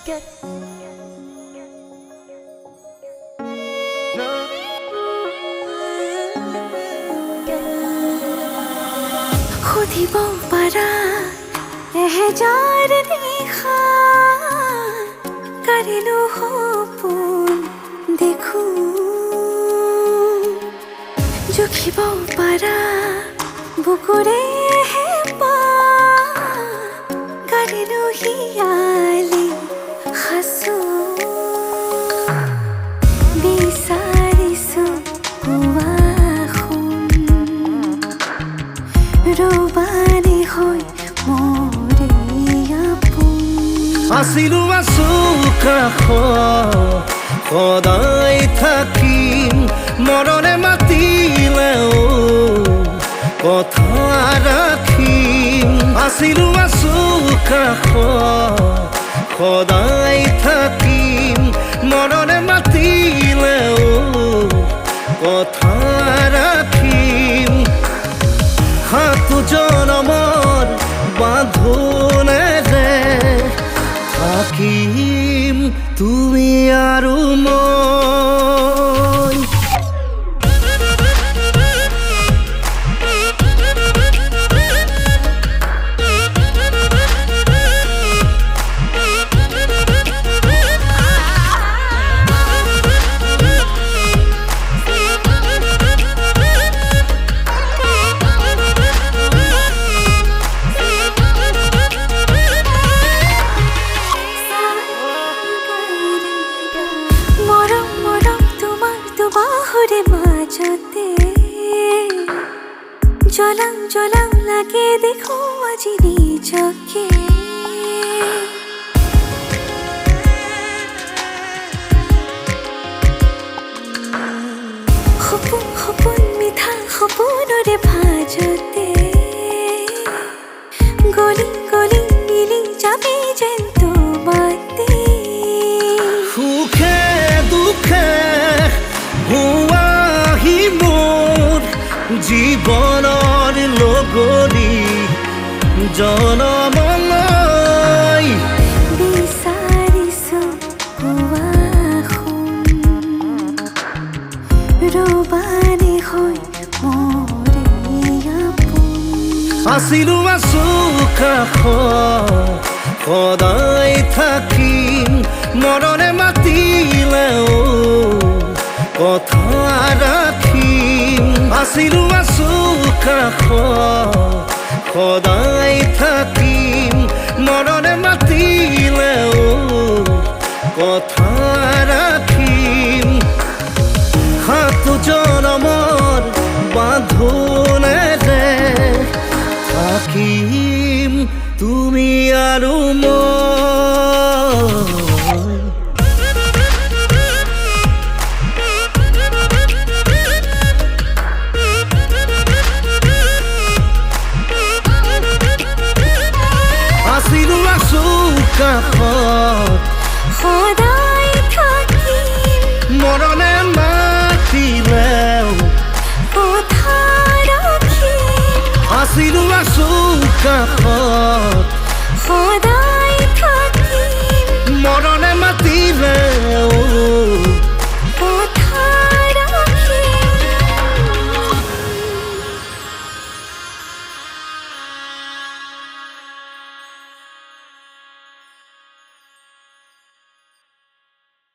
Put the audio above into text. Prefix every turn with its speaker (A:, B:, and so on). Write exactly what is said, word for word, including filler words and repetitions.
A: খুদিব পাৰা এহেজাৰ নিশা কাৰিলো সপোন দেখো জুখিব পাৰা বুকুৰে হেঁপাহ কাৰিলো হিয়ালি সাঁচো বিচাৰিছো ৰবানী হৈ মৰে আপোন
B: আছিলো আছো কাষত সদায় থাকিম মৰণে মাতিলেও কথা ৰাখিম আছিলো আছো কাষত সদায় থাকিম মৰণে মাতিলেও কথা ৰাখিম সাতো জনমৰ বাঁধোনেৰে থাকিম তুমি আৰু মই
A: মাজতে জ্বলাও জ্বলাও লাগে দেখো আজি নিজকে সপোন সপোন মিঠা সপোনৰে ভাজতে গলি গলি মিলি যাবি যেন তোমাতে
B: সুখে দুখে হুৱাহি মোৰ জীৱনৰ লগৰী জনমলৈ
A: বিচাৰিছো ৰবানী হৈ মৰে আপোন
B: আছিলো আছো কাষত সদায় থাকিম মৰণে মাতিলেও কথা ৰাখিম আছিলো আছো কাষত সদায় থাকিম মৰণে মাতিলেও কথা ৰাখিম সাতো জনমৰ বাঁধোনেৰে থাকিম তুমি আৰু মই আছিলো আছো কাষত
A: সদায় থাকিম
B: মৰণে মাতিলেও
A: কথা ৰাখিম
B: আছিলো আছো কাষত
A: সদায়